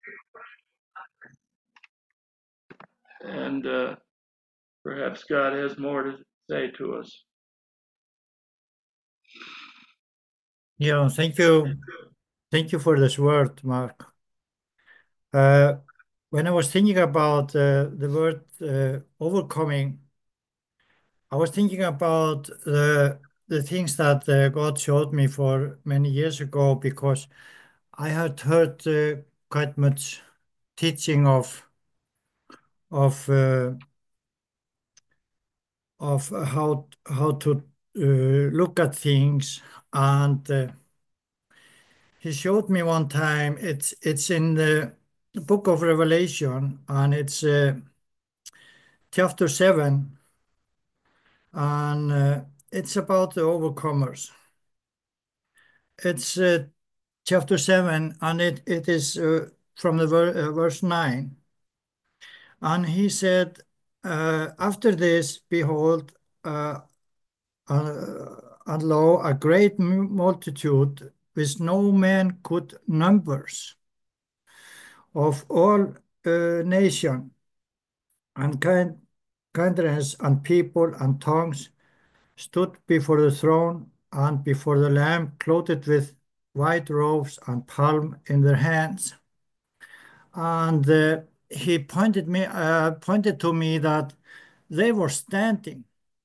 And perhaps God has more to say to us. Yeah, thank you. Thank you for this word, Mark. Uh, when I was thinking about the word overcoming, I was thinking about the things that God showed me for many years ago because I had heard quite much teaching of uh, of how to look at things, and he showed me one time. It's in the book of Revelation, and it's chapter 7, and it's about the overcomers. It's chapter 7, and it is from the verse 9. And he said, after this, behold, and lo, a great multitude which no man could numbers, of all nation and kindreds and people and tongues, stood before the throne and before the Lamb, clothed with white robes and palm in their hands. And he pointed to me that they were standing.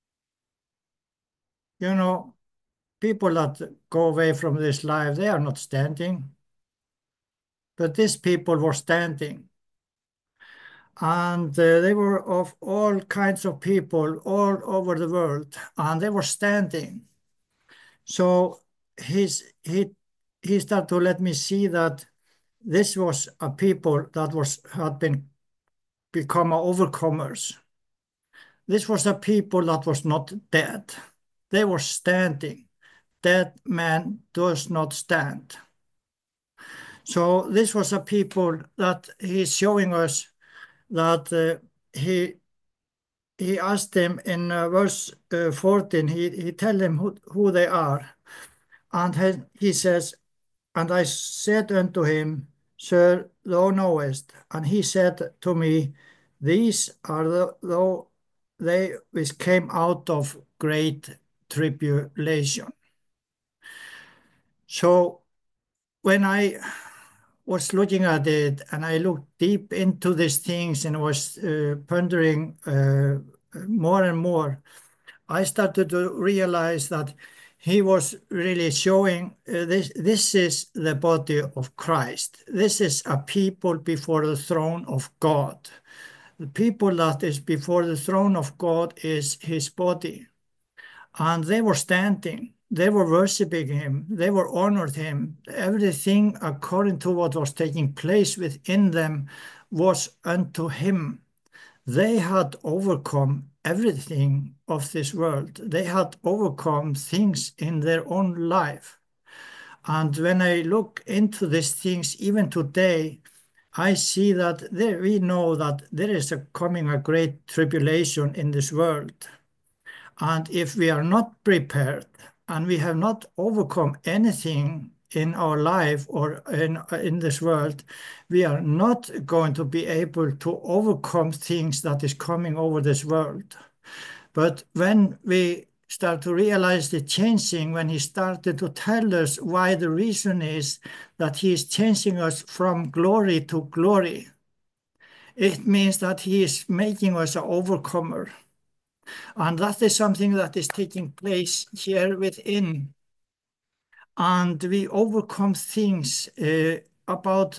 You know, people that go away from this life, they are not standing, but these people were standing. And they were of all kinds of people all over the world, and they were standing. So he started to let me see that this was a people that had been become overcomers. This was a people that was not dead. They were standing. Dead man does not stand. So this was a people that he's showing us that he asked them in verse 14, he tell them who they are. And he says, and I said unto him, Sir, thou knowest. And he said to me, These are they which came out of great tribulation. So when I was looking at it and I looked deep into these things and was pondering more and more, I started to realize that he was really showing this is the body of Christ. This is a people before the throne of God. The people that is before the throne of God is his body. And they were standing, they were worshiping him, they were honored him. Everything according to what was taking place within them was unto him. They had overcome everything of this world. They had overcome things in their own life. And when I look into these things, even today, I see that we know that there is coming a great tribulation in this world. And if we are not prepared and we have not overcome anything in our life or in this world, we are not going to be able to overcome things that is coming over this world. But when we start to realize the changing, when he started to tell us why the reason is that he is changing us from glory to glory, it means that he is making us an overcomer. And that is something that is taking place here within. And we overcome things about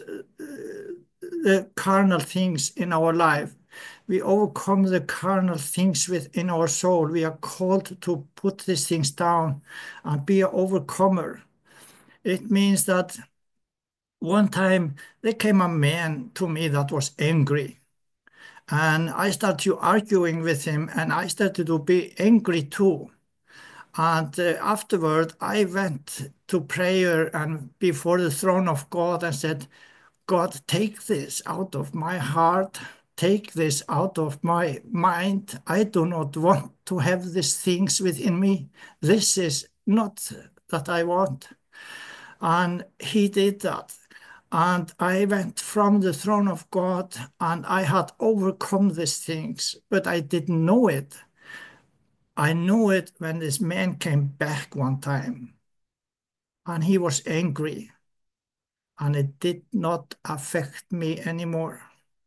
the carnal things in our life. We overcome the carnal things within our soul. We are called to put these things down and be an overcomer. It means that one time there came a man to me that was angry. And I started arguing with him, and I started to be angry too. And afterward, I went to prayer and before the throne of God and said, God, take this out of my heart. Take this out of my mind. I do not want to have these things within me. This is not that I want. And he did that. And I went from the throne of God and I had overcome these things, but I didn't know it. I knew it when this man came back one time and he was angry and it did not affect me anymore.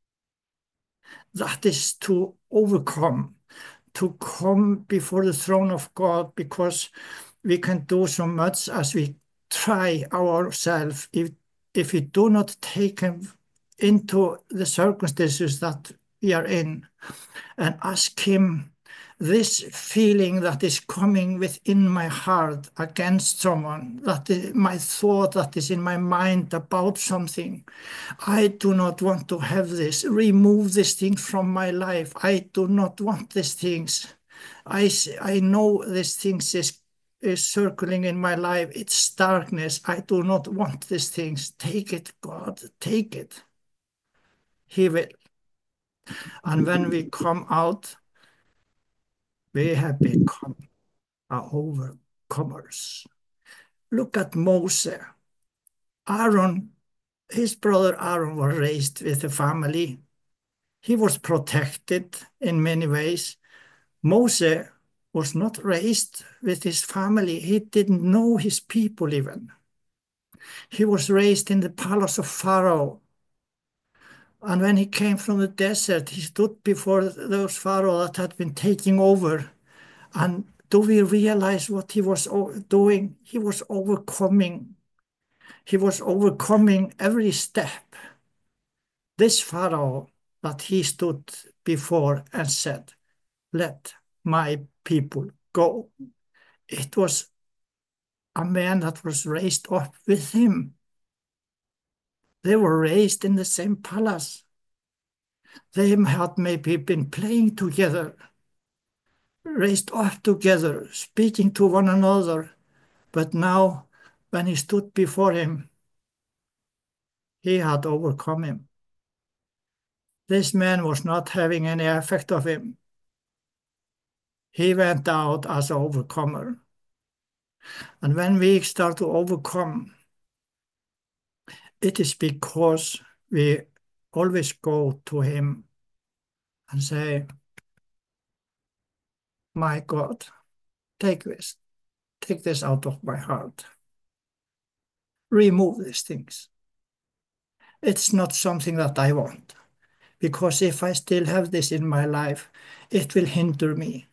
That is to overcome, to come before the throne of God, because we can do so much as we try ourselves. If we do not take him into the circumstances that we are in and ask him, this feeling that is coming within my heart against someone, that is my thought that is in my mind about something, I do not want to have this. Remove these things from my life. I do not want these things. I know these things is circling in my life. It's darkness. I do not want these things. Take it, God, take it. He will. And when we come out, we have become overcomers. Look at Moses. Aaron, his brother Aaron was raised with a family. He was protected in many ways. Moses was not raised with his family. He didn't know his people even. He was raised in the palace of Pharaoh. And when he came from the desert, he stood before those Pharaoh that had been taking over. And do we realize what he was doing? He was overcoming. He was overcoming every step. This Pharaoh that he stood before and said, let my people go. It was a man that was raised up with him. They were raised in the same palace. They had maybe been playing together, raised up together, speaking to one another. But now, when he stood before him, he had overcome him. This man was not having any effect of him. He went out as an overcomer. And when we start to overcome, it is because we always go to him and say, my God, take this out of my heart. Remove these things. It's not something that I want, because if I still have this in my life, it will hinder me.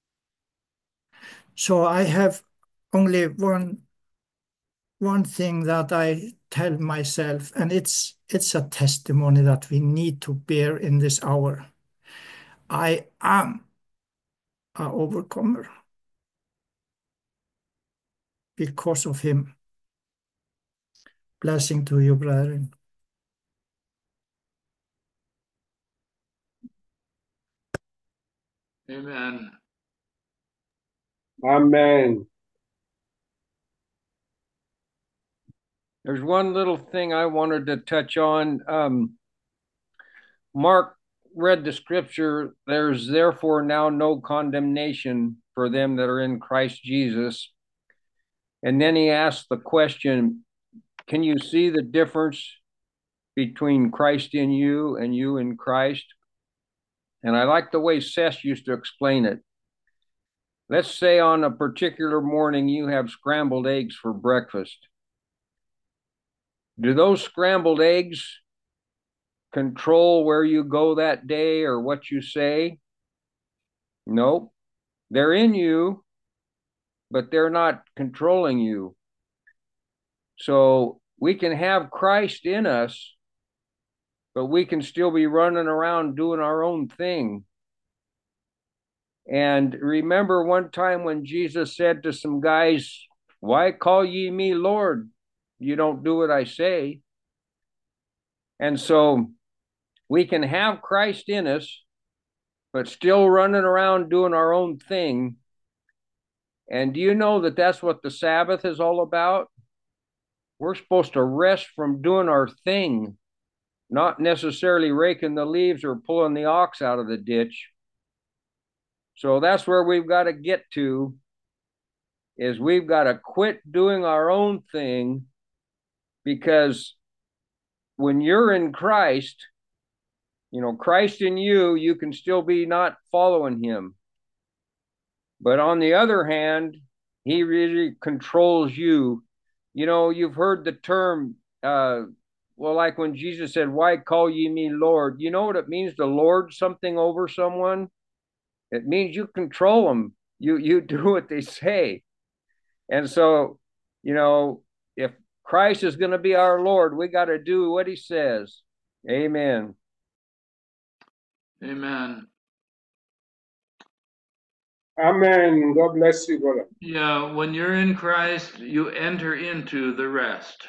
So I have only one thing that I tell myself, and it's a testimony that we need to bear in this hour. I am an overcomer because of him. Blessing to you, brethren. Amen. Amen. There's one little thing I wanted to touch on. Mark read the scripture, there's therefore now no condemnation for them that are in Christ Jesus. And then he asked the question, can you see the difference between Christ in you and you in Christ? And I like the way Seth used to explain it. Let's say on a particular morning you have scrambled eggs for breakfast. Do those scrambled eggs control where you go that day or what you say? Nope. They're in you, but they're not controlling you. So we can have Christ in us, but we can still be running around doing our own thing. And remember one time when Jesus said to some guys, why call ye me Lord? You don't do what I say. And so we can have Christ in us, but still running around doing our own thing. And do you know that that's what the Sabbath is all about? We're supposed to rest from doing our thing, not necessarily raking the leaves or pulling the ox out of the ditch. So that's where we've got to get to, is we've got to quit doing our own thing, because when you're in Christ, Christ in you, you can still be not following him. But on the other hand, he really controls you. You've heard the term, well, like when Jesus said, "Why call ye me Lord?" You know what it means to lord something over someone? It means you control them. You do what they say. And so, if Christ is going to be our Lord, we got to do what he says. Amen. Amen. Amen. God bless you, brother. Yeah, when you're in Christ, you enter into the rest.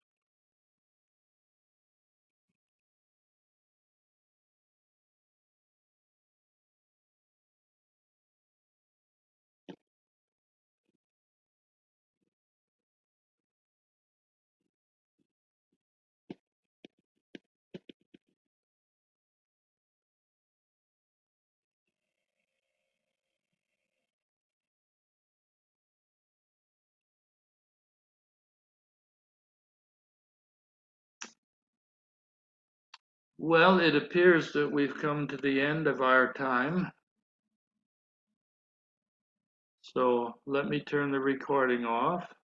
Well, it appears that we've come to the end of our time. So let me turn the recording off.